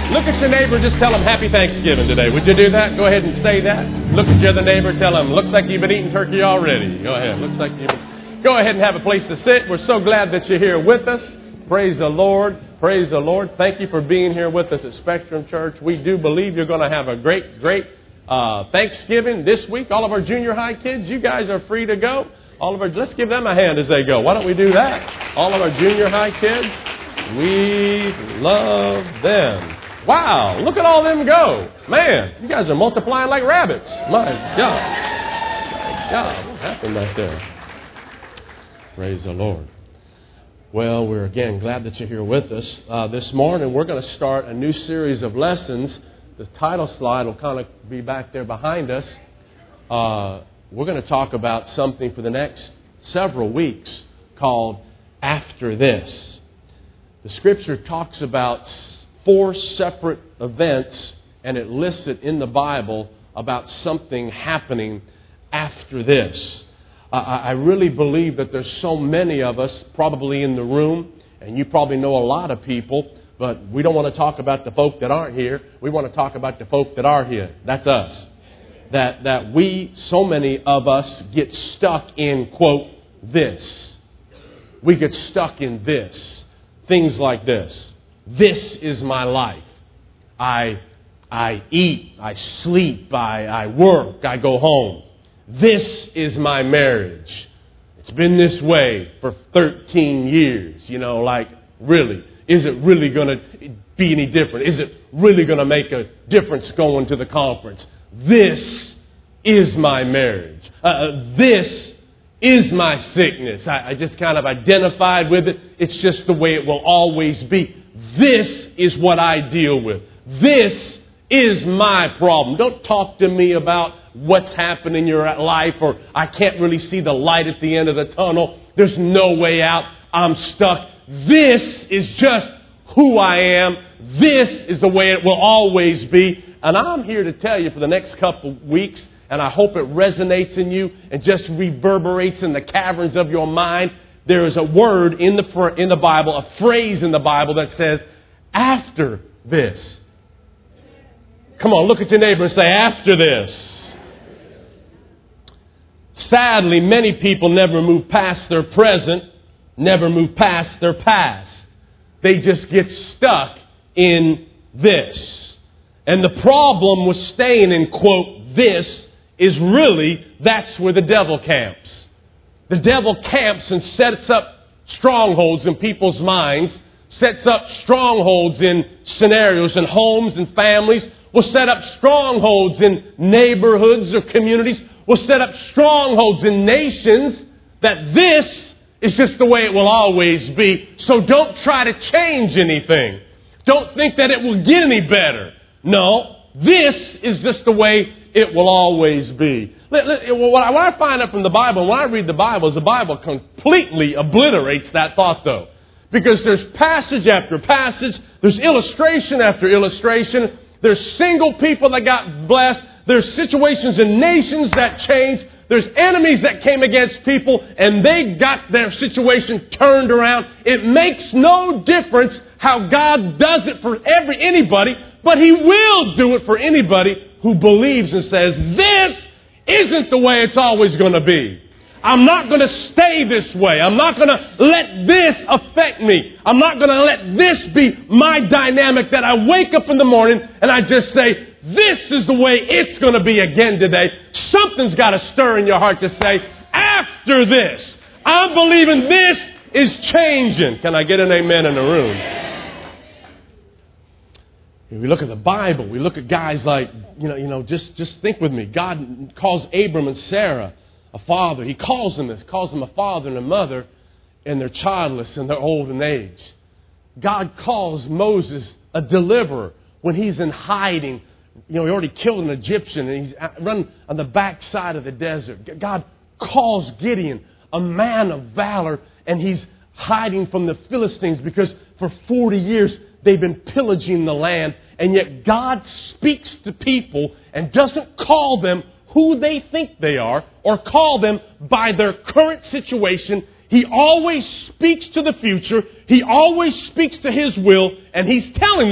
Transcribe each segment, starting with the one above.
Look at your neighbor, just tell him Happy Thanksgiving today. Would you do that? Go ahead and say that. Look at your other neighbor, tell him, looks like you've been eating turkey already. Go ahead. Looks like you've been... Go ahead and have a place to sit. We're so glad that you're here with us. Praise the Lord. Praise the Lord. Thank you for being here with us at Spectrum Church. We do believe you're going to have a great Thanksgiving this week. All of our junior high kids, you guys are free to go. Let's give them a hand as they go. Why don't we do that? All of our junior high kids, we love them. Wow, look at all them go. Man, you guys are multiplying like rabbits. My God. My God, what happened right there? Praise the Lord. Well, we're again glad that you're here with us. This morning we're going to start a new series of lessons. The title slide will kind of be back there behind us. We're going to talk about something for the next several weeks called After This. The Scripture talks about 4 separate events, and it lists it in the Bible about something happening after this. I really believe that there's so many of us probably in the room, and you probably know a lot of people, but we don't want to talk about the folk that aren't here. We want to talk about the folk that are here. That's us. That we, so many of us, get stuck in, quote, this. We get stuck in this. Things like this. This is my life. I eat, I sleep, I work, I go home. This is my marriage. It's been this way for 13 years. Really, is it really going to be any different? Is it really going to make a difference going to the conference? This is my marriage. This is my sickness. I just kind of identified with it. It's just the way it will always be. This is what I deal with. This is my problem. Don't talk to me about what's happened in your life, or I can't really see the light at the end of the tunnel. There's no way out. I'm stuck. This is just who I am. This is the way it will always be. And I'm here to tell you for the next couple weeks, and I hope it resonates in you and just reverberates in the caverns of your mind. There is a word in the Bible, a phrase in the Bible that says, after this. Come on, look at your neighbor and say, after this. Sadly, many people never move past their present, never move past their past. They just get stuck in this. And the problem with staying in, quote, this is really, that's where the devil camps. The devil camps and sets up strongholds in people's minds, sets up strongholds in scenarios and homes and families, will set up strongholds in neighborhoods or communities, will set up strongholds in nations, that this is just the way it will always be. So don't try to change anything. Don't think that it will get any better. No, this is just the way it will always be. What I find out from the Bible, when I read the Bible, is the Bible completely obliterates that thought, though. Because there's passage after passage, there's illustration after illustration, there's single people that got blessed, there's situations in nations that changed, there's enemies that came against people, and they got their situation turned around. It makes no difference how God does it for anybody, but He will do it for anybody who believes and says, this isn't the way it's always going to be. I'm not going to stay this way. I'm not going to let this affect me. I'm not going to let this be my dynamic that I wake up in the morning and I just say, this is the way it's going to be again today. Something's got to stir in your heart to say, after this, I'm believing this is changing. Can I get an amen in the room? We look at the Bible. We look at guys like, just think with me. God calls Abram and Sarah a father. He calls them a father and a mother, and they're childless and they're old in age. God calls Moses a deliverer when he's in hiding. He already killed an Egyptian and he's run on the backside of the desert. God calls Gideon a man of valor, and he's hiding from the Philistines because for 40 years they've been pillaging the land. And yet God speaks to people and doesn't call them who they think they are or call them by their current situation. He always speaks to the future. He always speaks to His will. And He's telling them,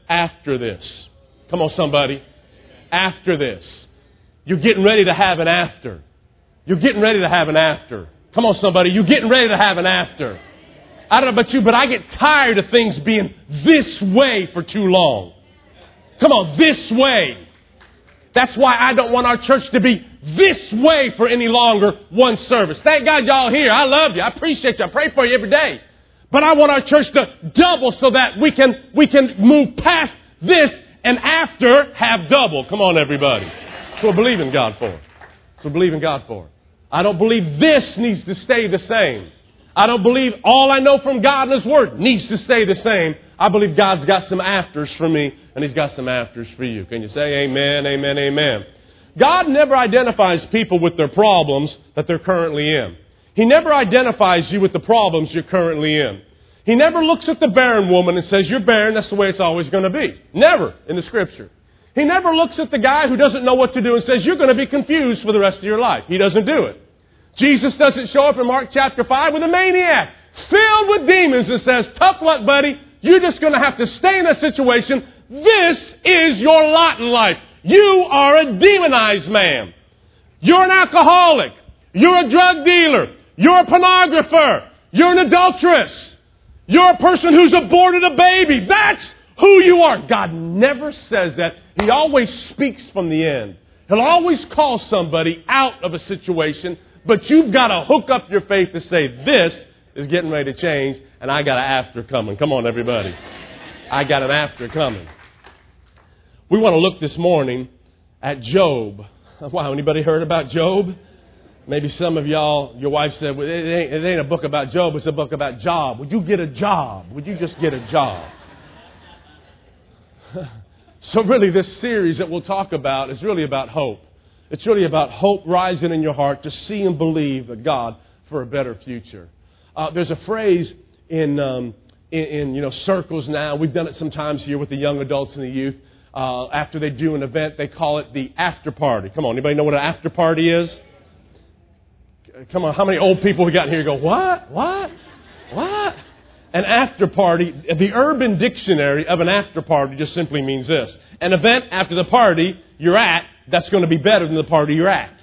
after this. Come on, somebody. After this. You're getting ready to have an after. You're getting ready to have an after. Come on, somebody. You're getting ready to have an after. I don't know about you, but I get tired of things being this way for too long. Come on, this way. That's why I don't want our church to be this way for any longer one service. Thank God y'all here. I love you. I appreciate you. I pray for you every day. But I want our church to double so that we can move past this and after have double. Come on, everybody. That's what we're believing God for. That's what we're believing God for. I don't believe this needs to stay the same. I don't believe all I know from God and His Word needs to stay the same. I believe God's got some afters for me, and He's got some afters for you. Can you say amen, amen, amen? God never identifies people with their problems that they're currently in. He never identifies you with the problems you're currently in. He never looks at the barren woman and says, you're barren, that's the way it's always going to be. Never in the Scripture. He never looks at the guy who doesn't know what to do and says, you're going to be confused for the rest of your life. He doesn't do it. Jesus doesn't show up in Mark chapter 5 with a maniac filled with demons and says, tough luck, buddy. You're just going to have to stay in that situation. This is your lot in life. You are a demonized man. You're an alcoholic. You're a drug dealer. You're a pornographer. You're an adulteress. You're a person who's aborted a baby. That's who you are. God never says that. He always speaks from the end. He'll always call somebody out of a situation, but you've got to hook up your faith to say, this is getting ready to change, and I got an after coming. Come on, everybody. I got an after coming. We want to look this morning at Job. Wow, anybody heard about Job? Maybe some of y'all, your wife said, well, it ain't a book about Job, it's a book about job. Would you get a job? Would you just get a job? So really this series that we'll talk about is really about hope. It's really about hope rising in your heart to see and believe that God for a better future. There's a phrase in circles now. We've done it sometimes here with the young adults and the youth. After they do an event, they call it the after party. Come on, anybody know what an after party is? Come on, how many old people we got in here go, what? An after party, the Urban Dictionary of an after party just simply means this. An event after the party you're at that's going to be better than the party you're at.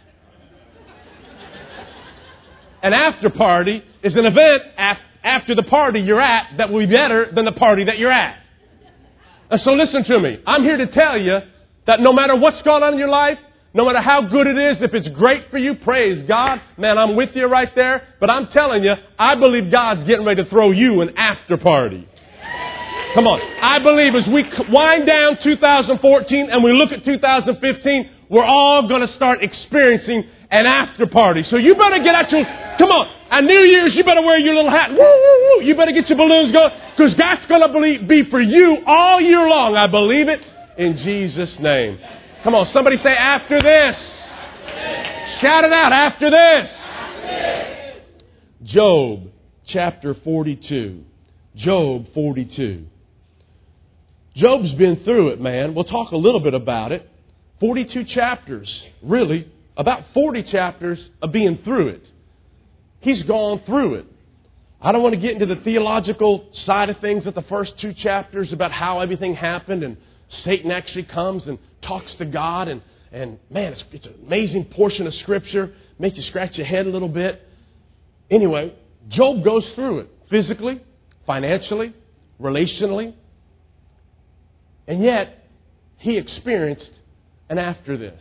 An after party is an event after the party you're at that will be better than the party that you're at. And so listen to me. I'm here to tell you that no matter what's going on in your life, no matter how good it is, if it's great for you, praise God. Man, I'm with you right there. But I'm telling you, I believe God's getting ready to throw you an after party. Come on. I believe as we wind down 2014 and we look at 2015, we're all going to start experiencing an after party. So you better get out your... Come on. On New Year's, you better wear your little hat. Woo, woo, woo. You better get your balloons going because that's going to be for you all year long. I believe it in Jesus' name. Come on, somebody say after this. Shout it out, after this. Job chapter 42. Job 42. Job's been through it, man. We'll talk a little bit about it. 42 chapters, really, about 40 chapters of being through it. He's gone through it. I don't want to get into the theological side of things at the first 2 chapters about how everything happened and Satan actually comes and talks to God. And man, it's an amazing portion of Scripture. Makes you scratch your head a little bit. Anyway, Job goes through it physically, financially, relationally. And yet, he experienced an after this.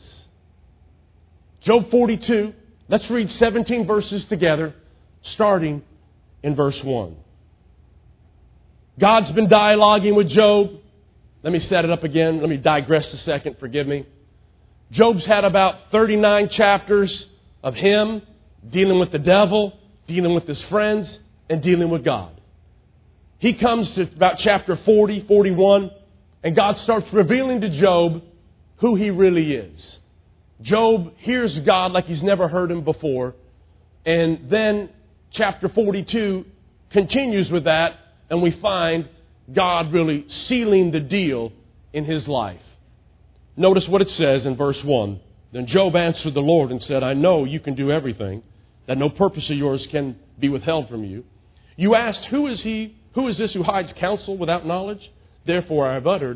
Job 42, let's read 17 verses together, starting in verse 1. God's been dialoguing with Job. Let me set it up again. Let me digress a second. Forgive me. Job's had about 39 chapters of him dealing with the devil, dealing with his friends, and dealing with God. He comes to about chapter 40, 41, and God starts revealing to Job who he really is. Job hears God like he's never heard him before. And then chapter 42 continues with that, and we find God really sealing the deal in his life. Notice what it says in verse 1. Then Job answered the Lord and said, I know you can do everything, that no purpose of yours can be withheld from you. You asked, who is this who hides counsel without knowledge? Therefore I have uttered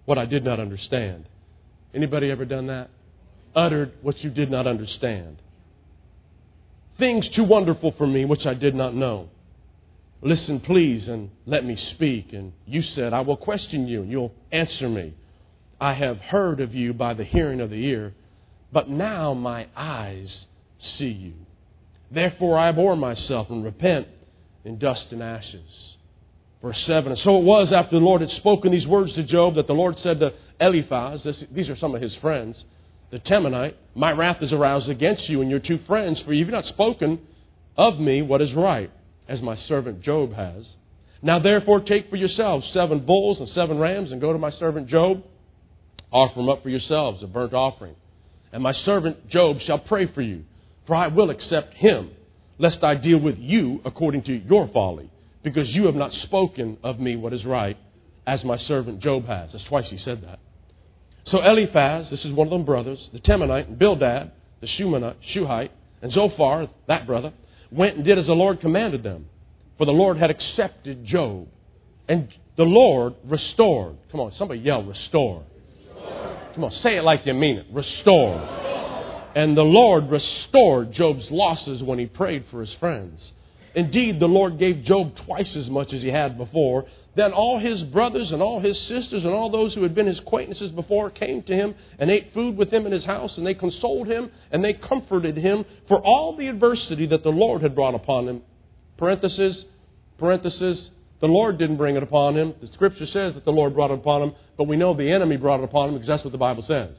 what I did not understand. Anybody ever done that? Uttered what you did not understand. Things too wonderful for me which I did not know. Listen, please, and let me speak. And you said, I will question you, and you'll answer me. I have heard of you by the hearing of the ear, but now my eyes see you. Therefore I abhor myself and repent in dust and ashes. Verse 7, and so it was after the Lord had spoken these words to Job that the Lord said to Eliphaz, these are some of his friends, the Temanite, my wrath is aroused against you and your two friends, for you have not spoken of me what is right, as my servant Job has. Now therefore take for yourselves 7 bulls and 7 rams, and go to my servant Job, offer them up for yourselves, a burnt offering. And my servant Job shall pray for you, for I will accept him, lest I deal with you according to your folly, because you have not spoken of me what is right, as my servant Job has. That's twice he said that. So Eliphaz, this is one of them brothers, the Temanite, and Bildad, the Shuhite, and Zophar, that brother, went and did as the Lord commanded them. For the Lord had accepted Job. And the Lord restored. Come on, somebody yell, restore. Come on, say it like you mean it. Restore. And the Lord restored Job's losses when he prayed for his friends. Indeed, the Lord gave Job twice as much as he had before. Then all his brothers and all his sisters and all those who had been his acquaintances before came to him and ate food with him in his house, and they consoled him and they comforted him for all the adversity that the Lord had brought upon him. Parenthesis, the Lord didn't bring it upon him. The Scripture says that the Lord brought it upon him, but we know the enemy brought it upon him because that's what the Bible says.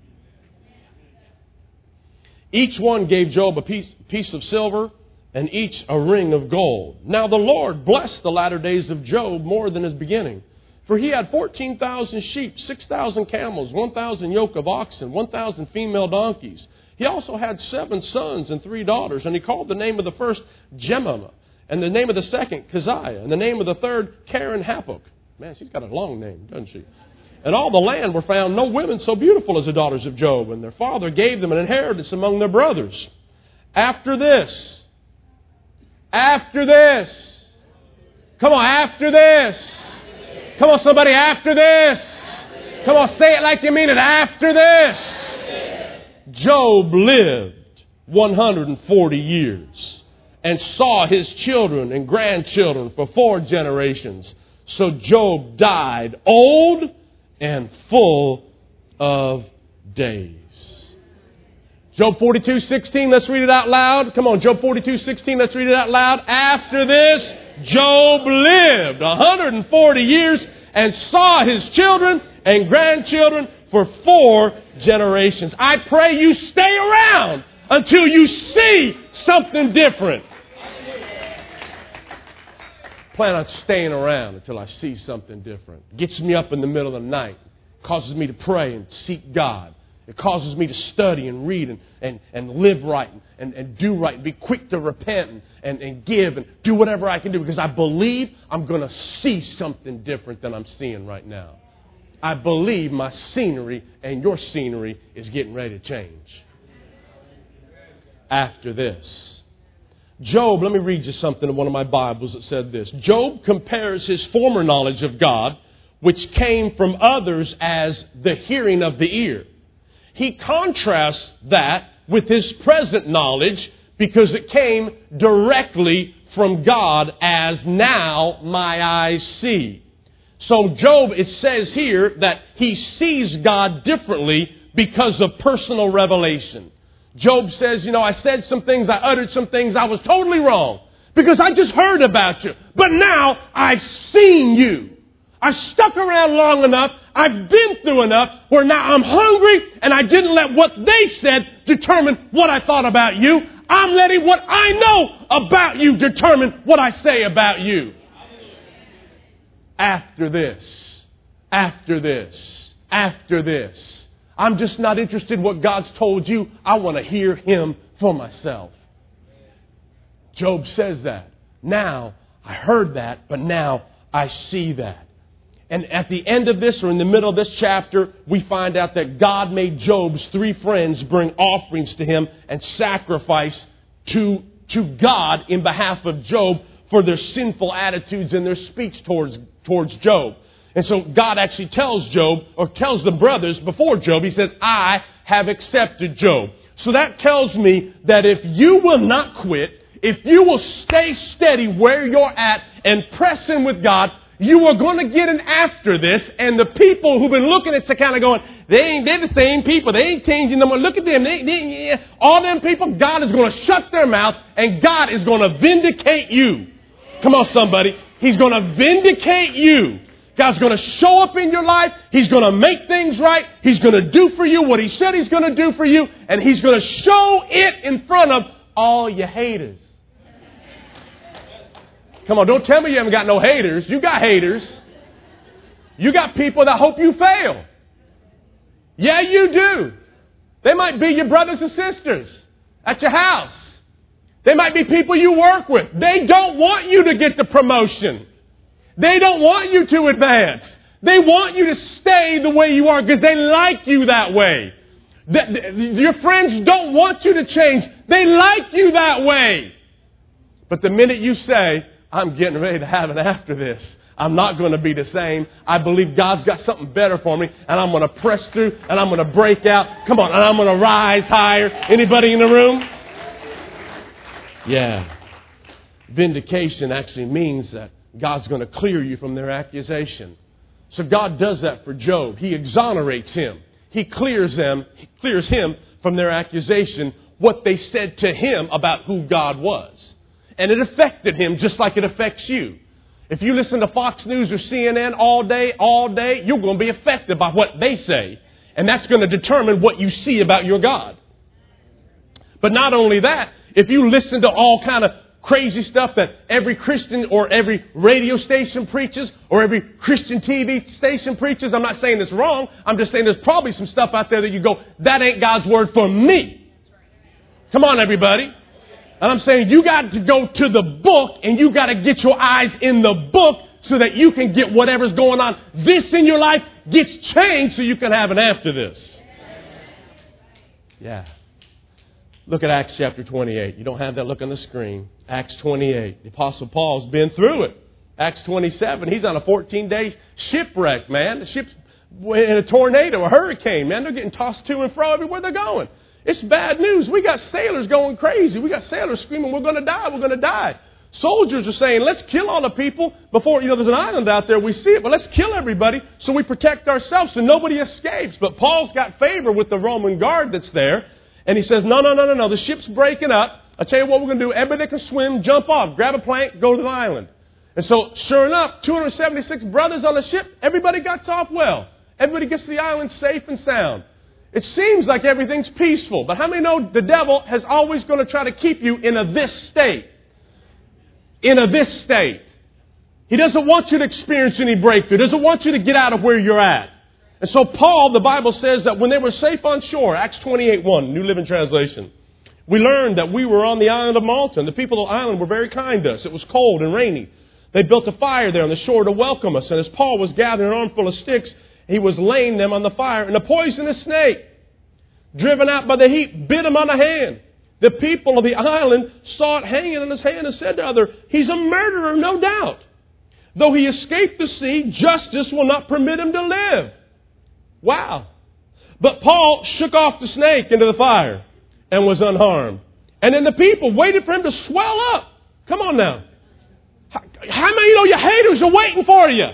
Each one gave Job a piece of silver, and each a ring of gold. Now the Lord blessed the latter days of Job more than his beginning. For he had 14,000 sheep, 6,000 camels, 1,000 yoke of oxen, 1,000 female donkeys. He also had 7 sons and 3 daughters, and he called the name of the first Jemima, and the name of the second Keziah, and the name of the third Karen Hapuk. Man, she's got a long name, doesn't she? And all the land were found no women so beautiful as the daughters of Job, and their father gave them an inheritance among their brothers. After this, come on, after this. Come on, somebody, after this. Come on, say it like you mean it. After this. Job lived 140 years and saw his children and grandchildren for 4 generations. So Job died old and full of days. Job 42:16, let's read it out loud. Come on, Job 42:16, let's read it out loud. After this, Job lived 140 years and saw his children and grandchildren for 4 generations. I pray you stay around until you see something different. Plan on staying around until I see something different. Gets me up in the middle of the night. Causes me to pray and seek God. It causes me to study and read and live right and do right and be quick to repent and give and do whatever I can do because I believe I'm going to see something different than I'm seeing right now. I believe my scenery and your scenery is getting ready to change. After this. Job, let me read you something in one of my Bibles that said this. Job compares his former knowledge of God, which came from others as the hearing of the ear. He contrasts that with his present knowledge because it came directly from God as now my eyes see. So Job, it says here that he sees God differently because of personal revelation. Job says, I said some things, I uttered some things, I was totally wrong because I just heard about you. But now I've seen you. I've stuck around long enough. I've been through enough where now I'm hungry and I didn't let what they said determine what I thought about you. I'm letting what I know about you determine what I say about you. After this. I'm just not interested in what God's told you. I want to hear Him for myself. Job says that. Now, I heard that, but now I see that. And at the end of this, or in the middle of this chapter, we find out that God made Job's 3 friends bring offerings to him and sacrifice to God in behalf of Job for their sinful attitudes and their speech towards Job. And so God actually tells Job, or tells the brothers before Job, He says, I have accepted Job. So that tells me that if you will not quit, if you will stay steady where you're at and press in with God, you are going to get in after this. And the people who've been looking at you kind of going, they're the same people. They ain't changing them. Look at them. All them people, God is going to shut their mouth and God is going to vindicate you. Come on, somebody. He's going to vindicate you. God's going to show up in your life. He's going to make things right. He's going to do for you what He said He's going to do for you. And He's going to show it in front of all your haters. Come on, don't tell me you haven't got no haters. You got haters. You got people that hope you fail. Yeah, you do. They might be your brothers and sisters at your house. They might be people you work with. They don't want you to get the promotion. They don't want you to advance. They want you to stay the way you are because they like you that way. Your friends don't want you to change. They like you that way. But the minute you say, I'm getting ready to have it after this, I'm not going to be the same. I believe God's got something better for me, and I'm going to press through, and I'm going to break out. Come on, and I'm going to rise higher. Anybody in the room? Yeah. Vindication actually means that God's going to clear you from their accusation. So God does that for Job. He exonerates him. He clears him from their accusation, what they said to him about who God was. And it affected him just like it affects you. If you listen to Fox News or CNN all day, you're going to be affected by what they say. And that's going to determine what you see about your God. But not only that, if you listen to all kind of crazy stuff that every Christian or every radio station preaches or every Christian TV station preaches, I'm not saying it's wrong. I'm just saying there's probably some stuff out there that you go, that ain't God's word for me. Come on, everybody. And I'm saying you got to go to the book and you got to get your eyes in the book so that you can get whatever's going on. This in your life gets changed so you can have an after this. Yeah. Look at Acts chapter 28. You don't have that, look on the screen. Acts 28. The Apostle Paul's been through it. Acts 27. He's on a 14-day shipwreck, man. The ship's in a tornado, a hurricane, man. They're getting tossed to and fro everywhere they're going. It's bad news. We got sailors going crazy. We got sailors screaming, we're going to die, we're going to die. Soldiers are saying, let's kill all the people before, there's an island out there, we see it, but let's kill everybody so we protect ourselves so nobody escapes. But Paul's got favor with the Roman guard that's there. And he says, no, the ship's breaking up. I'll tell you what we're going to do. Everybody that can swim, jump off, grab a plank, go to the island. And so, sure enough, 276 brothers on the ship, everybody gets off well. Everybody gets to the island safe and sound. It seems like everything's peaceful. But how many know the devil is always going to try to keep you in a this state? In a this state. He doesn't want you to experience any breakthrough. He doesn't want you to get out of where you're at. And so Paul, the Bible says that when they were safe on shore, Acts 28:1, New Living Translation, we learned that we were on the island of Malta, and the people of the island were very kind to us. It was cold and rainy. They built a fire there on the shore to welcome us. And as Paul was gathering an armful of sticks, he was laying them on the fire, and a poisonous snake, driven out by the heat, bit him on the hand. The people of the island saw it hanging on his hand and said to others, he's a murderer, no doubt. Though he escaped the sea, justice will not permit him to live. Wow. But Paul shook off the snake into the fire and was unharmed. And then the people waited for him to swell up. Come on now. How many know your haters are waiting for you?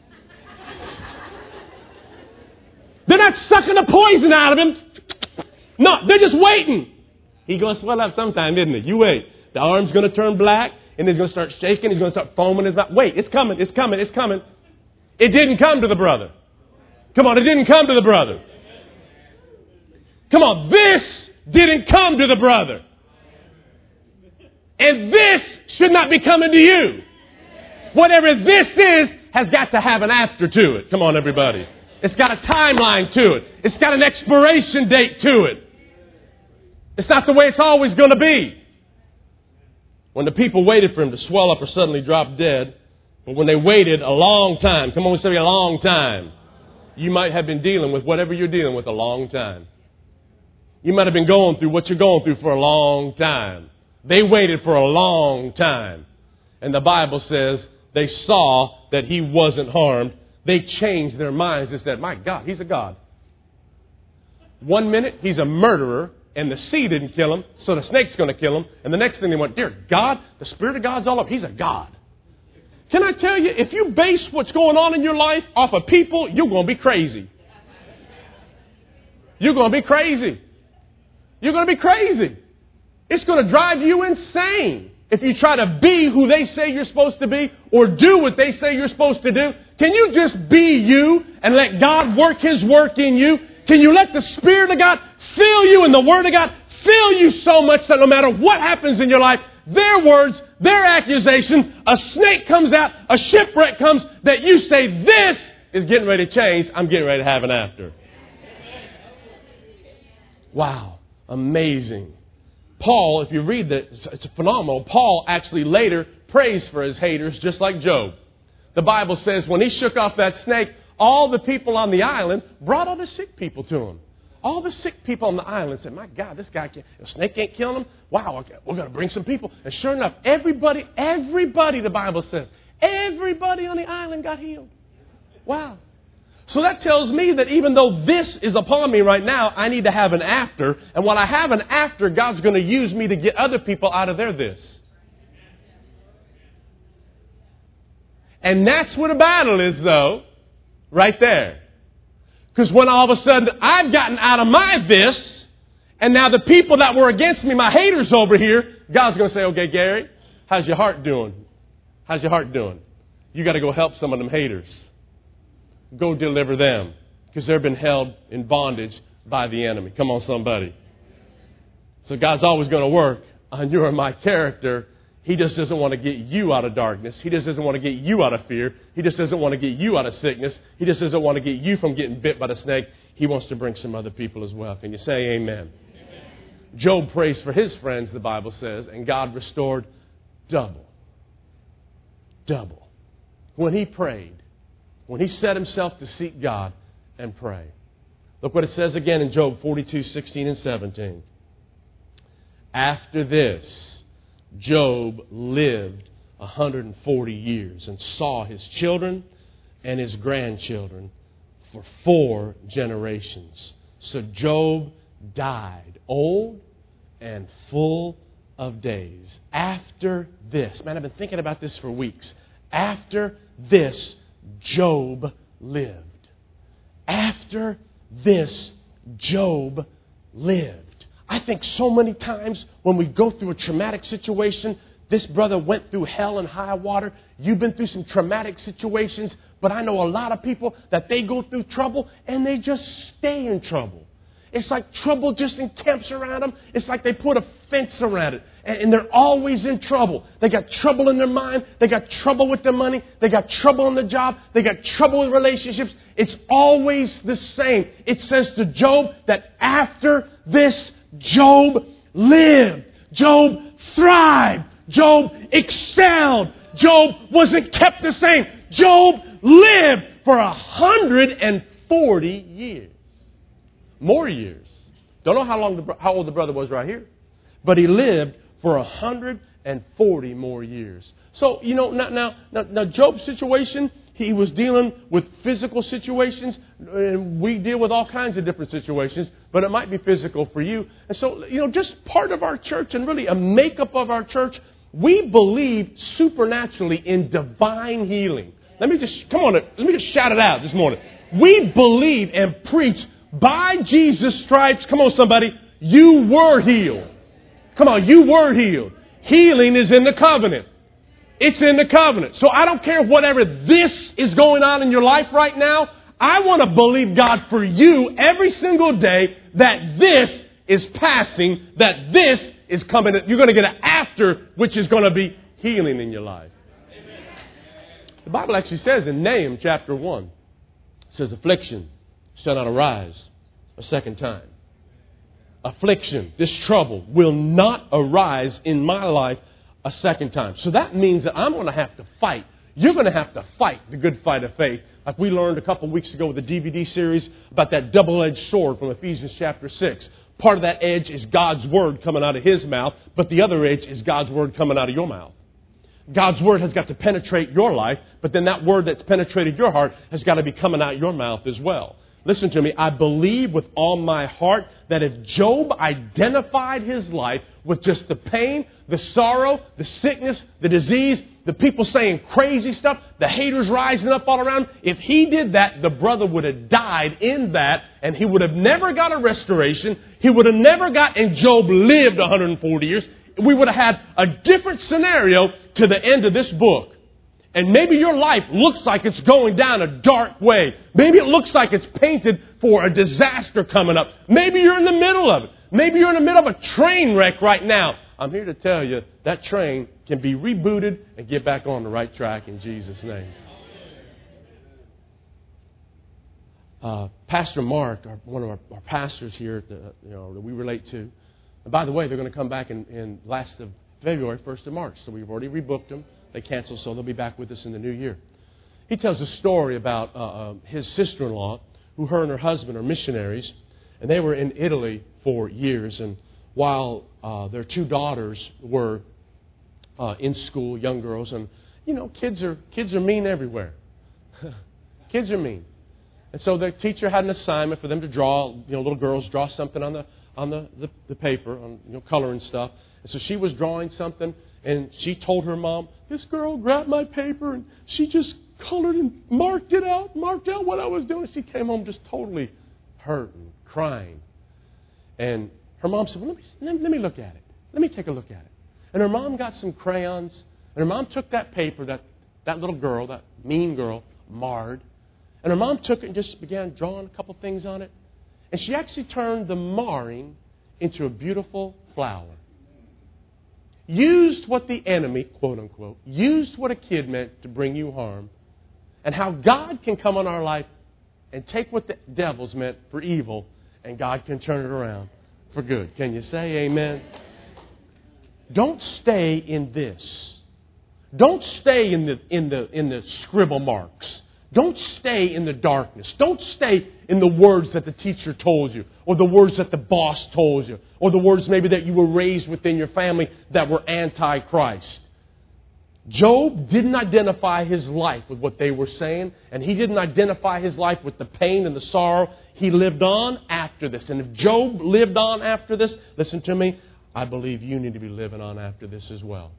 They're not sucking the poison out of him. No, they're just waiting. He's going to swell up sometime, isn't it? You wait. The arm's going to turn black and he's going to start shaking. He's going to start foaming his mouth. Wait, it's coming, it's coming, it's coming. It didn't come to the brother. Come on, it didn't come to the brother. Come on, this didn't come to the brother. And this should not be coming to you. Whatever this is has got to have an after to it. Come on, everybody. It's got a timeline to it. It's got an expiration date to it. It's not the way it's always going to be. When the people waited for him to swell up or suddenly drop dead, but when they waited a long time, come on, we say a long time, you might have been dealing with whatever you're dealing with a long time. You might have been going through what you're going through for a long time. They waited for a long time. And the Bible says they saw that he wasn't harmed. They changed their minds and said, my God, he's a god. 1 minute, he's a murderer, and the sea didn't kill him, so the snake's going to kill him. And the next thing they went, dear God, the Spirit of God's all up. He's a god. Can I tell you, if you base what's going on in your life off of people, you're going to be crazy. You're going to be crazy. You're going to be crazy. It's going to drive you insane if you try to be who they say you're supposed to be or do what they say you're supposed to do. Can you just be you and let God work His work in you? Can you let the Spirit of God fill you and the Word of God fill you so much that no matter what happens in your life, their words, their accusation, a snake comes out, a shipwreck comes, that you say, this is getting ready to change. I'm getting ready to have an after. Wow. Amazing. Paul, if you read that, it's phenomenal. Paul actually later prays for his haters just like Job. The Bible says when he shook off that snake, all the people on the island brought all the sick people to him. All the sick people on the island said, my God, this guy can't, the snake ain't killing him. Wow, okay, we're going to bring some people. And sure enough, everybody, the Bible says, everybody on the island got healed. Wow. So that tells me that even though this is upon me right now, I need to have an after. And when I have an after, God's going to use me to get other people out of their this. And that's where the battle is, though, right there. Because when all of a sudden I've gotten out of my this, and now the people that were against me, my haters over here, God's going to say, okay, Gary, how's your heart doing? How's your heart doing? You got to go help some of them haters. Go deliver them. Because they've been held in bondage by the enemy. Come on, somebody. So God's always going to work on your and my character. He just doesn't want to get you out of darkness. He just doesn't want to get you out of fear. He just doesn't want to get you out of sickness. He just doesn't want to get you from getting bit by the snake. He wants to bring some other people as well. Can you say amen? Amen. Job prays for his friends, the Bible says, and God restored double. Double. When he prayed, when he set himself to seek God and pray. Look what it says again in Job 42:16 and 17. After this, Job lived 140 years and saw his children and his grandchildren for 4 generations. So Job died old and full of days. After this, man, I've been thinking about this for weeks. After this, Job lived. After this, Job lived. I think so many times when we go through a traumatic situation, this brother went through hell and high water. You've been through some traumatic situations, but I know a lot of people that they go through trouble and they just stay in trouble. It's like trouble just encamps around them. It's like they put a fence around it. And they're always in trouble. They got trouble in their mind. They got trouble with their money. They got trouble on the job. They got trouble with relationships. It's always the same. It says to Job that after this, Job lived. Job thrived. Job excelled. Job wasn't kept the same. Job lived for 140 years. More years. Don't know how old the brother was right here. But he lived for 140 more years. So, you know, now Job's situation, he was dealing with physical situations. And we deal with all kinds of different situations, but it might be physical for you. And so, you know, just part of our church and really a makeup of our church, we believe supernaturally in divine healing. Let me just shout it out this morning. We believe and preach by Jesus' stripes. Come on, somebody. You were healed. Come on, you were healed. Healing is in the covenant. It's in the covenant. So I don't care whatever this is going on in your life right now. I want to believe God for you every single day that this is passing, that this is coming. You're going to get an after, which is going to be healing in your life. Amen. The Bible actually says in Nahum chapter 1, it says affliction shall not arise a second time. Affliction, this trouble, will not arise in my life a second time. So that means that I'm going to have to fight. You're going to have to fight the good fight of faith. Like we learned a couple of weeks ago with the DVD series about that double-edged sword from Ephesians chapter 6. Part of that edge is God's word coming out of His mouth, but the other edge is God's word coming out of your mouth. God's Word has got to penetrate your life, but then that Word that's penetrated your heart has got to be coming out your mouth as well. Listen to me. I believe with all my heart that if Job identified his life with just the pain, the sorrow, the sickness, the disease, the people saying crazy stuff, the haters rising up all around, if he did that, the brother would have died in that, and he would have never got a restoration. He would have never got, and Job lived 140 years. We would have had a different scenario to the end of this book. And maybe your life looks like it's going down a dark way. Maybe it looks like it's painted for a disaster coming up. Maybe you're in the middle of it. Maybe you're in the middle of a train wreck right now. I'm here to tell you that train can be rebooted and get back on the right track in Jesus' name. Pastor Mark, one of our pastors here that we relate to. And by the way, they're going to come back in last of February, 1st of March. So we've already rebooked them. They canceled, so they'll be back with us in the new year. He tells a story about his sister-in-law, who her and her husband are missionaries, and they were in Italy for years. And while their two daughters were in school, young girls, and kids are mean everywhere. Kids are mean, and so the teacher had an assignment for them to draw. Little girls draw something on the paper, on color and stuff. And so she was drawing something. And she told her mom, this girl grabbed my paper and she just colored and marked out what I was doing. She came home just totally hurt and crying. And her mom said, well, let me look at it. Let me take a look at it. And her mom got some crayons. And her mom took that paper that little girl, that mean girl, marred. And her mom took it and just began drawing a couple things on it. And she actually turned the marring into a beautiful flower. Used what the enemy, quote unquote, used what a kid meant to bring you harm, and how God can come on our life and take what the devil's meant for evil, and God can turn it around for good. Can you say amen? Don't stay in this. Don't stay in the scribble marks. Don't stay in the darkness. Don't stay in the words that the teacher told you, or the words that the boss told you, or the words maybe that you were raised within your family that were anti-Christ. Job didn't identify his life with what they were saying, and he didn't identify his life with the pain and the sorrow. He lived on after this. And if Job lived on after this, listen to me, I believe you need to be living on after this as well.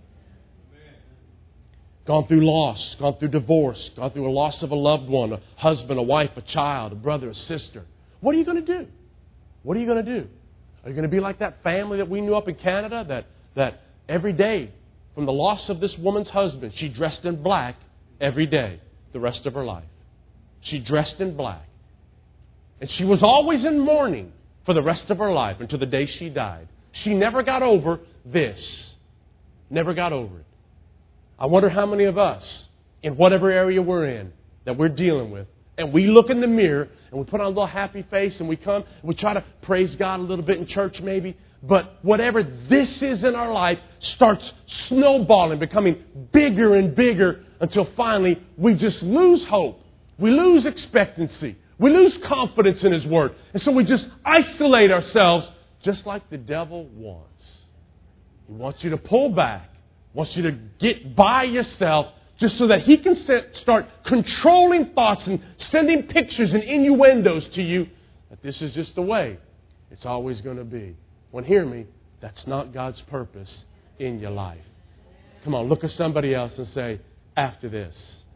Gone through loss, gone through divorce, gone through a loss of a loved one, a husband, a wife, a child, a brother, a sister. What are you going to do? What are you going to do? Are you going to be like that family that we knew up in Canada that every day from the loss of this woman's husband, she dressed in black every day the rest of her life. She dressed in black. And she was always in mourning for the rest of her life until the day she died. She never got over this. Never got over it. I wonder how many of us, in whatever area we're in, that we're dealing with, and we look in the mirror and we put on a little happy face and we come and we try to praise God a little bit in church maybe, but whatever this is in our life starts snowballing, becoming bigger and bigger until finally we just lose hope. We lose expectancy. We lose confidence in His Word. And so we just isolate ourselves just like the devil wants. He wants you to pull back. Wants you to get by yourself just so that he can start controlling thoughts and sending pictures and innuendos to you that this is just the way it's always going to be. When hear me, that's not God's purpose in your life. Come on, look at somebody else and say, after this.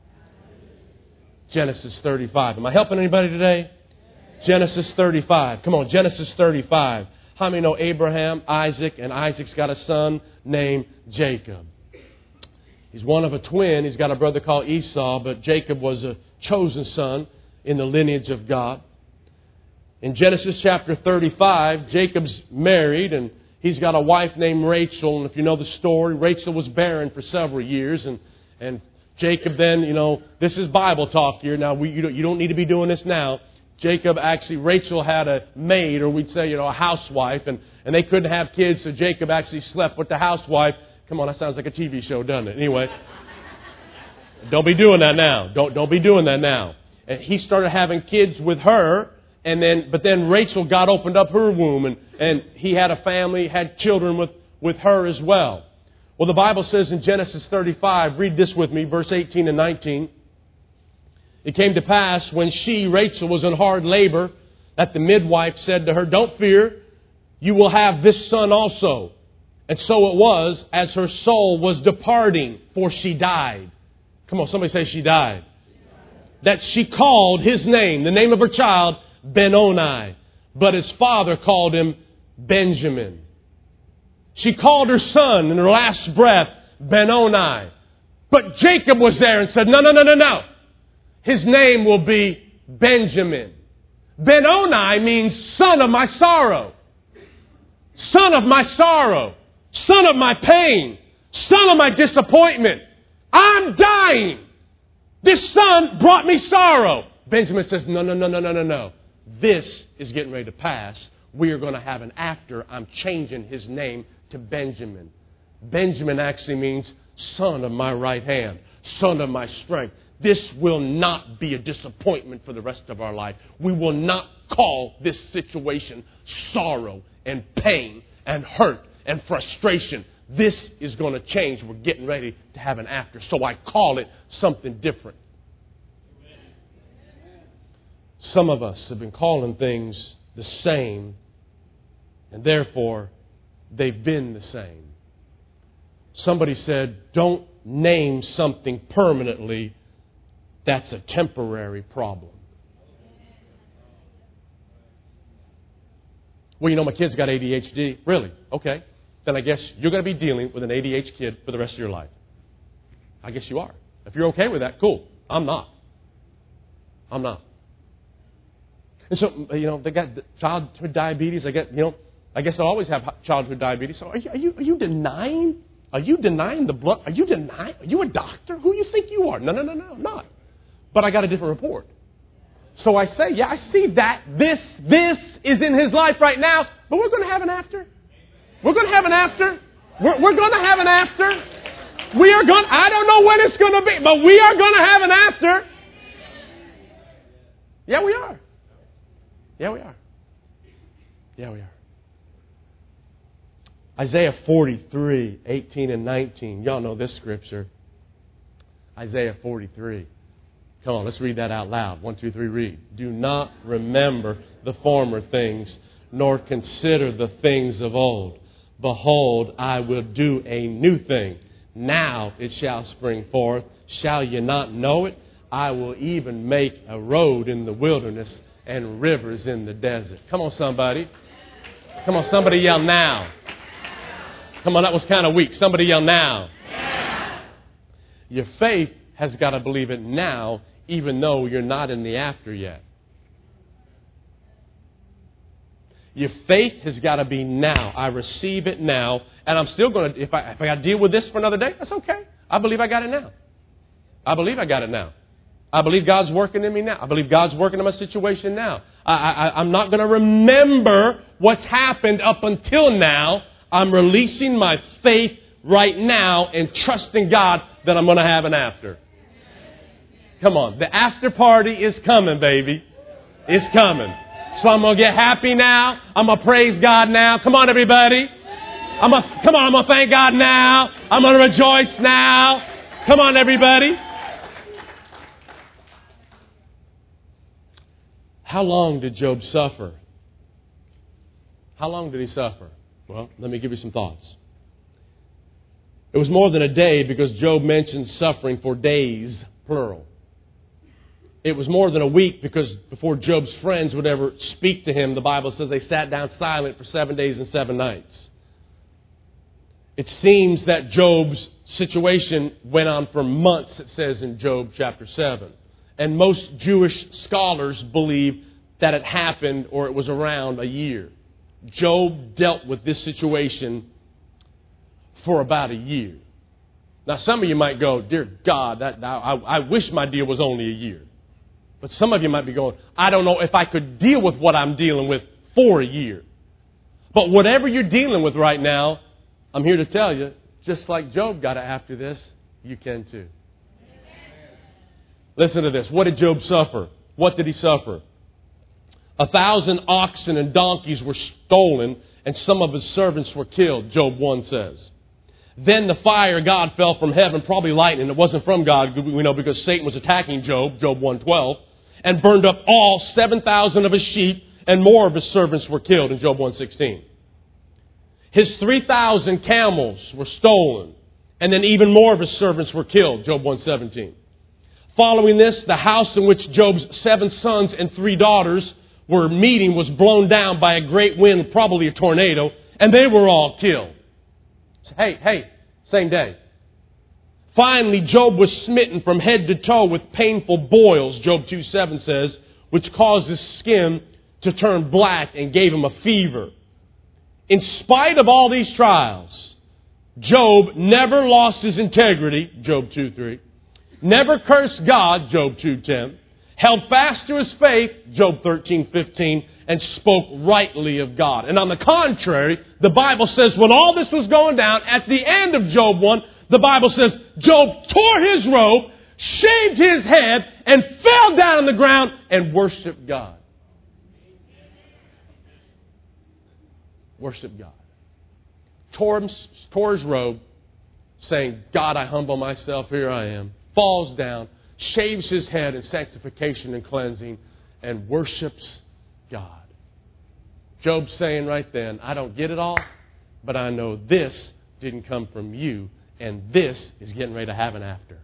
Genesis 35. Am I helping anybody today? Genesis 35. Come on, Genesis 35. How many know Abraham, Isaac, and Isaac's got a son named Jacob? He's one of a twin. He's got a brother called Esau, but Jacob was a chosen son in the lineage of God. In Genesis chapter 35, Jacob's married, and he's got a wife named Rachel. And if you know the story, Rachel was barren for several years. And Jacob then, this is Bible talk here. Now, you don't need to be doing this now. Rachel had a maid, or we'd say, a housewife, and they couldn't have kids, so Jacob actually slept with the housewife. Come on, that sounds like a TV show, doesn't it? Anyway, don't be doing that now. Don't be doing that now. And he started having kids with her, but then Rachel God opened up her womb, and he had a family, had children with her as well. Well, the Bible says in Genesis 35, read this with me, verse 18 and 19. It came to pass when she, Rachel, was in hard labor, that the midwife said to her, "Don't fear, you will have this son also." And so it was, as her soul was departing, for she died. Come on, somebody say she died. That she called his name, the name of her child, Benoni. But his father called him Benjamin. She called her son in her last breath, Benoni. But Jacob was there and said, No. His name will be Benjamin. Benoni means son of my sorrow. Son of my sorrow. Son of my pain. Son of my disappointment. I'm dying. This son brought me sorrow. Benjamin says, No. This is getting ready to pass. We are going to have an after. I'm changing his name to Benjamin. Benjamin actually means son of my right hand. Son of my strength. This will not be a disappointment for the rest of our life. We will not call this situation sorrow and pain and hurt and frustration. This is going to change. We're getting ready to have an after. So I call it something different. Some of us have been calling things the same, and therefore they've been the same. Somebody said, don't name something permanently. That's a temporary problem. Well, my kid's got ADHD. Really? Okay. Then I guess you're going to be dealing with an ADHD kid for the rest of your life. I guess you are. If you're okay with that, cool. I'm not. And so, they got childhood diabetes. I guess I'll always have childhood diabetes. So are you denying? Are you denying the blood? Are you a doctor? Who do you think you are? No, I'm not. But I got a different report. So I say, yeah, I see that. This is in his life right now. But we're going to have an after. We're going to have an after. We're going to have an after. I don't know when it's going to be, but we are going to have an after. Yeah, we are. Isaiah 43, 18 and 19. Y'all know this scripture. Isaiah 43. Come on, let's read that out loud. 1, 2, 3, read. Do not remember the former things, nor consider the things of old. Behold, I will do a new thing. Now it shall spring forth. Shall you not know it? I will even make a road in the wilderness and rivers in the desert. Come on, somebody. Come on, somebody yell now. Come on, that was kind of weak. Somebody yell now. Your faith has got to believe it now, even though you're not in the after yet. Your faith has got to be now. I receive it now, and I'm still going to, if I got to deal with this for another day, that's okay. I believe I got it now. I believe God's working in me now. I believe God's working in my situation now. I'm not going to remember what's happened up until now. I'm releasing my faith right now and trusting God that I'm going to have an after. Come on. The after party is coming, baby. It's coming. So I'm going to get happy now. I'm going to praise God now. Come on, everybody. I'm going to thank God now. I'm going to rejoice now. Come on, everybody. How long did Job suffer? How long did he suffer? Well, let me give you some thoughts. It was more than a day because Job mentions suffering for days, plural. It was more than a week because before Job's friends would ever speak to him, the Bible says they sat down silent for 7 days and 7 nights. It seems that Job's situation went on for months, it says in Job chapter 7. And most Jewish scholars believe that it happened or it was around a year. Job dealt with this situation for about a year. Now, some of you might go, dear God, I wish my deal was only a year. But some of you might be going, I don't know if I could deal with what I'm dealing with for a year. But whatever you're dealing with right now, I'm here to tell you, just like Job got it after this, you can too. Listen to this. What did Job suffer? What did he suffer? 1,000 oxen and donkeys were stolen, and some of his servants were killed, Job 1 says. Then the fire of God fell from heaven, probably lightning. It wasn't from God, we know, because Satan was attacking Job, Job 1:12, and burned up all 7,000 of his sheep, and more of his servants were killed in Job 1:16. His 3,000 camels were stolen, and then even more of his servants were killed, Job 1:17. Following this, the house in which Job's 7 sons and 3 daughters were meeting was blown down by a great wind, probably a tornado, and they were all killed. Hey, same day. Finally, Job was smitten from head to toe with painful boils, Job 2:7 says, which caused his skin to turn black and gave him a fever. In spite of all these trials, Job never lost his integrity, Job 2:3, never cursed God, Job 2:10, held fast to his faith, Job 13:15, and spoke rightly of God. And on the contrary, the Bible says when all this was going down, at the end of Job 1, the Bible says Job tore his robe, shaved his head, and fell down on the ground and worshiped God. Worshiped God. Tore his robe, saying, God, I humble myself, here I am. Falls down, shaves his head in sanctification and cleansing, and worships God. Job's saying right then, I don't get it all, but I know this didn't come from you, and this is getting ready to have an after.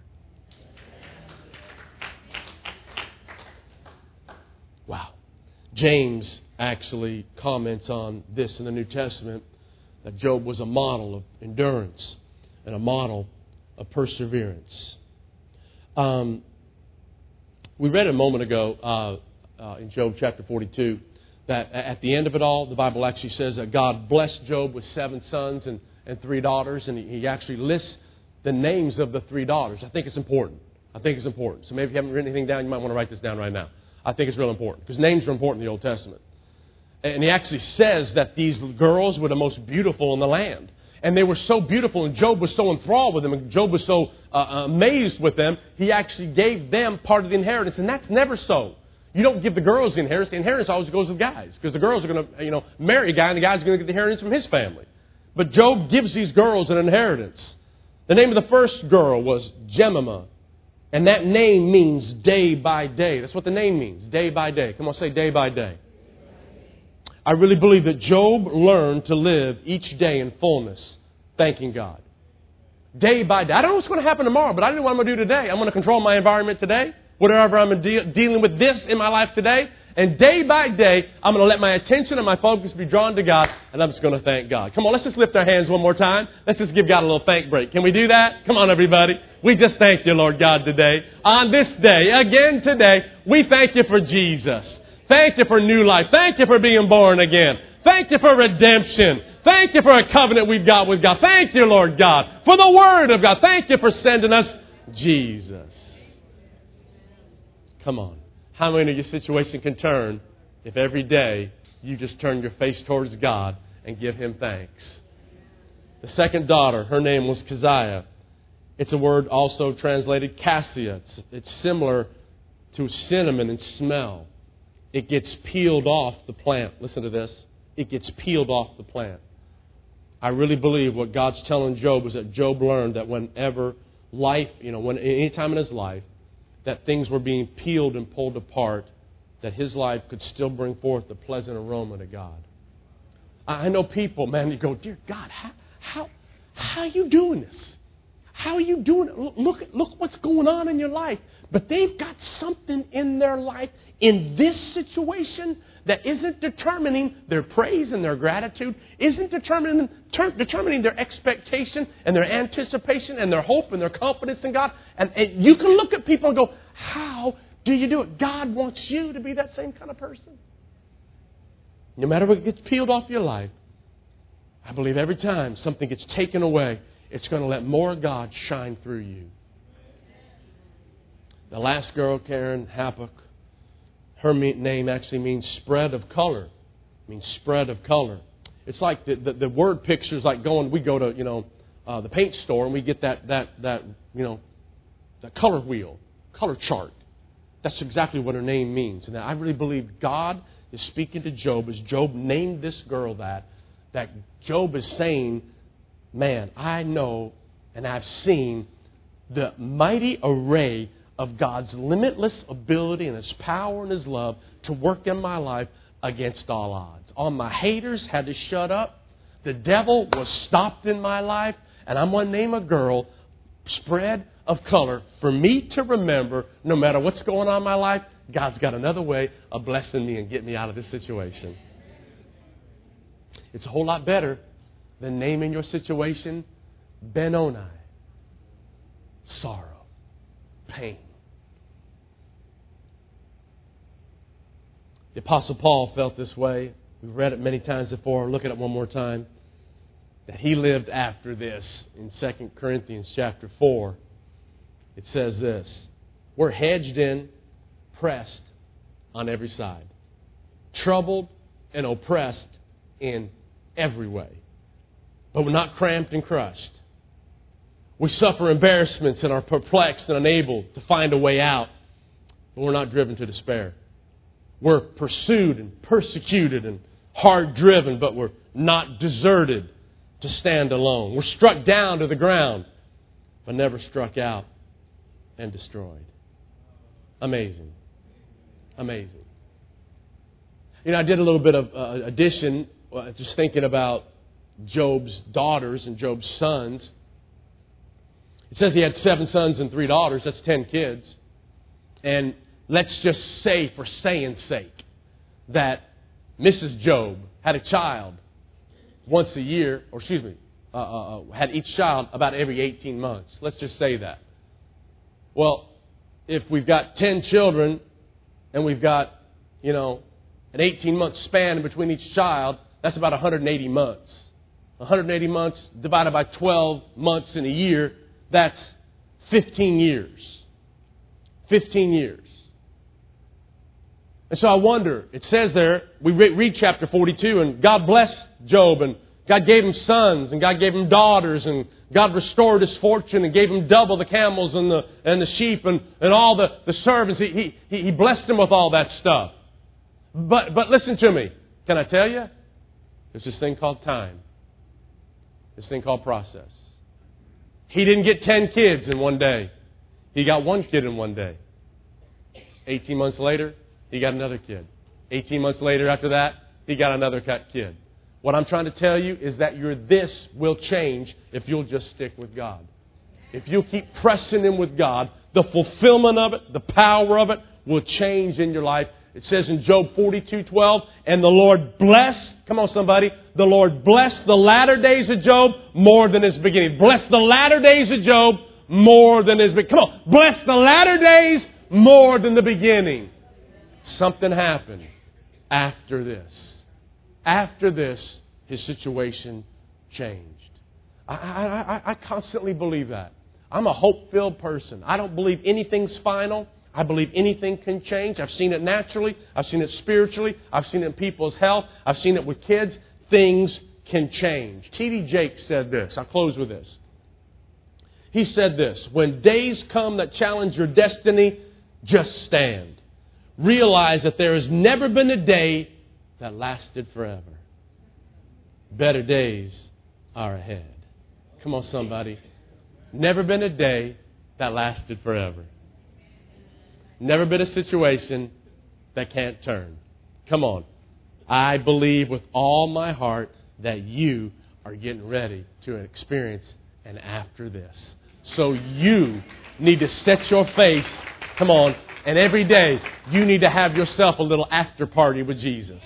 Wow. James actually comments on this in the New Testament, that Job was a model of endurance and a model of perseverance. We read a moment ago in Job chapter 42 that at the end of it all, the Bible actually says that God blessed Job with 7 sons and 3 daughters, and he actually lists the names of the 3 daughters. I think it's important. So maybe if you haven't written anything down, you might want to write this down right now. I think it's real important, because names are important in the Old Testament. And he actually says that these girls were the most beautiful in the land. And they were so beautiful, and Job was so enthralled with them, and Job was so amazed with them, he actually gave them part of the inheritance. And that's never so. You don't give the girls the inheritance. The inheritance always goes to the guys, because the girls are going to marry a guy, and the guy's going to get the inheritance from his family. But Job gives these girls an inheritance. The name of the first girl was Jemima, and that name means day by day. That's what the name means, day by day. Come on, say day by day. I really believe that Job learned to live each day in fullness, thanking God. Day by day. I don't know what's going to happen tomorrow, but I know what I'm going to do today. I'm going to control my environment today, whatever I'm dealing with this in my life today. And day by day, I'm going to let my attention and my focus be drawn to God, and I'm just going to thank God. Come on, let's just lift our hands one more time. Let's just give God a little thank break. Can we do that? Come on, everybody. We just thank you, Lord God, today. On this day, again today, we thank you for Jesus. Thank you for new life. Thank you for being born again. Thank you for redemption. Thank you for a covenant we've got with God. Thank you, Lord God, for the Word of God. Thank you for sending us Jesus. Come on. How many of your situation can turn if every day you just turn your face towards God and give Him thanks? The second daughter, her name was Keziah. It's a word also translated cassia. It's similar to cinnamon in smell. It gets peeled off the plant. Listen to this. It gets peeled off the plant. I really believe what God's telling Job is that Job learned that whenever life, any time in his life, that things were being peeled and pulled apart, that his life could still bring forth the pleasant aroma to God. I know people, man, you go, dear God, how are you doing this? How are you doing it? Look what's going on in your life. But they've got something in their life in this situation that isn't determining their praise and their gratitude, isn't determining their expectation and their anticipation and their hope and their confidence in God. And you can look at people and go, how do you do it? God wants you to be that same kind of person. No matter what gets peeled off your life, I believe every time something gets taken away, it's going to let more of God shine through you. The last girl, Karen Happach, her name actually means spread of color. It means spread of color. It's like the word pictures like we go to the paint store and we get that color wheel, color chart. That's exactly what her name means. And I really believe God is speaking to Job as Job named this girl that Job is saying man, I know and I've seen the mighty array of God's limitless ability and His power and His love to work in my life against all odds. All my haters had to shut up. The devil was stopped in my life. And I'm going to name a girl, spread of color, for me to remember, no matter what's going on in my life, God's got another way of blessing me and getting me out of this situation. It's a whole lot better than naming your situation Benoni. Sorrow. Pain. The Apostle Paul felt this way. We've read it many times before. Look at it one more time. That he lived after this in 2 Corinthians chapter 4. It says this. We're hedged in, pressed on every side. Troubled and oppressed in every way. But we're not cramped and crushed. We suffer embarrassments and are perplexed and unable to find a way out. But we're not driven to despair. We're pursued and persecuted and hard driven, but we're not deserted to stand alone. We're struck down to the ground, but never struck out and destroyed. Amazing. Amazing. You know, I did a little bit of addition, just thinking about Job's daughters and Job's sons. It says he had 7 sons and 3 daughters. That's 10 kids. And let's just say, for saying's sake, that Mrs. Job had a child once a year, or had each child about every 18 months. Let's just say that. Well, if we've got 10 children and we've got, an 18-month span between each child, that's about 180 months. 180 months divided by 12 months in a year, that's 15 years. 15 years. And so I wonder, it says there, we read chapter 42, and God blessed Job, and God gave him sons, and God gave him daughters, and God restored his fortune, and gave him double the camels and the sheep, and all the servants. He blessed him with all that stuff. But listen to me. Can I tell you? There's this thing called time. This thing called process. He didn't get 10 kids in one day. He got 1 kid in one day. 18 months later, he got another kid. 18 months later after that, he got another kid. What I'm trying to tell you is that your this will change if you'll just stick with God. If you'll keep pressing in with God, the fulfillment of it, the power of it will change in your life. It says in Job 42:12, and the Lord blessed, come on somebody, the Lord blessed the latter days of Job more than his beginning. Bless the latter days of Job more than his beginning. Come on, bless the latter days more than the beginning. Something happened after this. After this, his situation changed. I constantly believe that. I'm a hope-filled person. I don't believe anything's final. I believe anything can change. I've seen it naturally. I've seen it spiritually. I've seen it in people's health. I've seen it with kids. Things can change. T.D. Jakes said this. I'll close with this. He said this, when days come that challenge your destiny, just stand. Realize that there has never been a day that lasted forever. Better days are ahead. Come on, somebody. Never been a day that lasted forever. Never been a situation that can't turn. Come on. I believe with all my heart that you are getting ready to experience an after this. So you need to set your face, come on, and every day you need to have yourself a little after party with Jesus.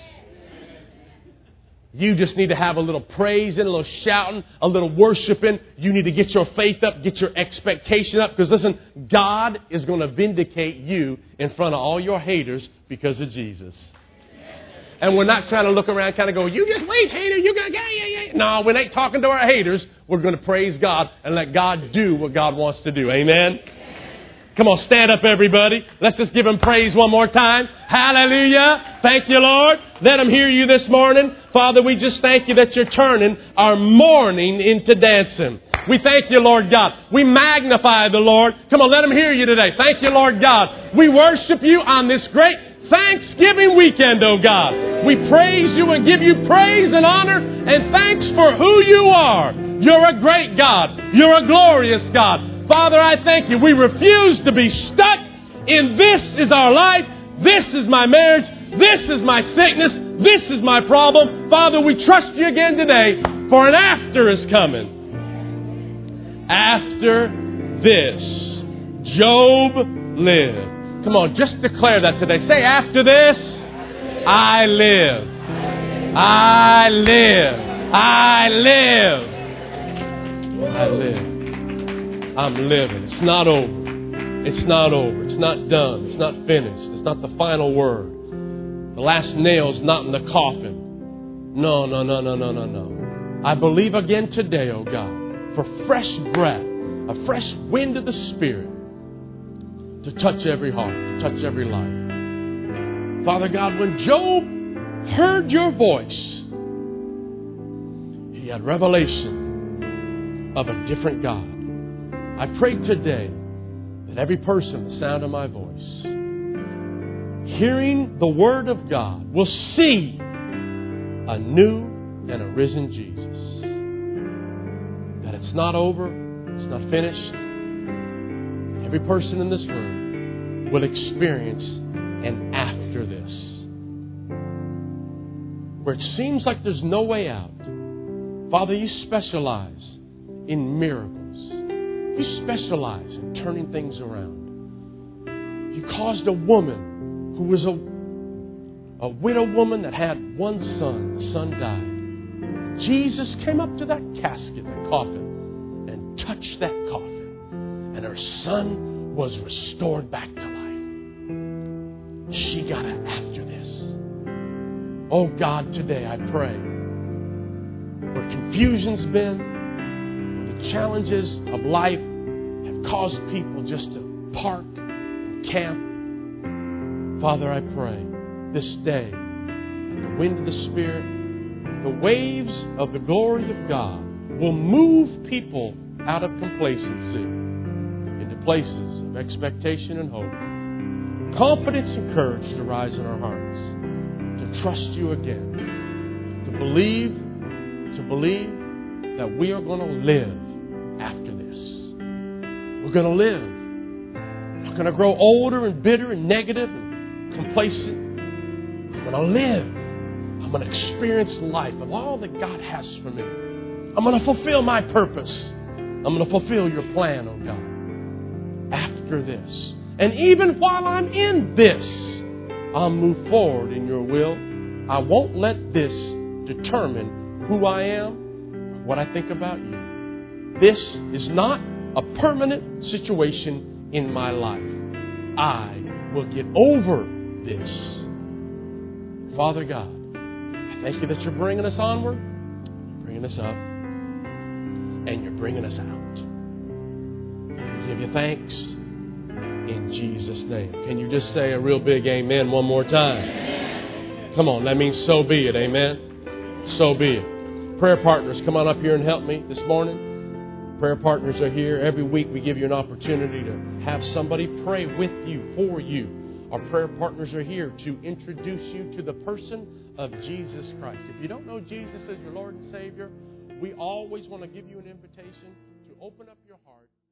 You just need to have a little praising, a little shouting, a little worshiping. You need to get your faith up, get your expectation up. Because listen, God is going to vindicate you in front of all your haters because of Jesus. And we're not trying to look around and kind of go, you just wait, hater, you're going to, yeah. No, we ain't talking to our haters. We're going to praise God and let God do what God wants to do. Amen? Come on, stand up, everybody. Let's just give Him praise one more time. Hallelujah. Thank you, Lord. Let Him hear you this morning. Father, we just thank you that you're turning our mourning into dancing. We thank you, Lord God. We magnify the Lord. Come on, let Him hear you today. Thank you, Lord God. We worship you on this great Thanksgiving weekend, oh God. We praise you and give you praise and honor and thanks for who you are. You're a great God. You're a glorious God. Father, I thank you. We refuse to be stuck in this is our life, this is my marriage, this is my sickness, this is my problem. Father, we trust you again today, for an after is coming. After this, Job lived. Come on, just declare that today. Say, after this, I live. I live. I live. I live. I'm living. It's not over. It's not over. It's not done. It's not finished. It's not the final word. The last nail's not in the coffin. No. I believe again today, oh God, for fresh breath, a fresh wind of the Spirit to touch every heart, to touch every life. Father God, when Job heard your voice, he had revelation of a different God. I pray today that every person, the sound of my voice, hearing the Word of God, will see a new and a risen Jesus. That it's not over, it's not finished. Every person in this room will experience an after this. Where it seems like there's no way out. Father, you specialize in miracles. You specialize in turning things around. You caused a woman who was a widow woman that had one son. The son died. Jesus came up to that casket, that coffin, and touched that coffin. And her son was restored back to life. She got it after this. Oh God, today I pray, where confusion's been, where the challenges of life have caused people just to park and camp. Father, I pray this day, that the wind of the Spirit, the waves of the glory of God will move people out of complacency into places of expectation and hope. Confidence and courage to rise in our hearts, to trust you again, to believe that we are going to live after this. We're going to live. We're not going to grow older and bitter and negative and complacent. I'm going to live. I'm going to experience life of all that God has for me. I'm going to fulfill my purpose. I'm going to fulfill your plan, oh God, after this. And even while I'm in this, I'll move forward in your will. I won't let this determine who I am, what I think about you. This is not a permanent situation in my life. I will get over this. Father God, I thank you that you're bringing us onward, you're bringing us up, and you're bringing us out. We give you thanks in Jesus' name. Can you just say a real big amen one more time? Come on, that means so be it. Amen. So be it. Prayer partners, come on up here and help me this morning. Prayer partners are here. Every week we give you an opportunity to have somebody pray with you, for you. Our prayer partners are here to introduce you to the person of Jesus Christ. If you don't know Jesus as your Lord and Savior, we always want to give you an invitation to open up your heart.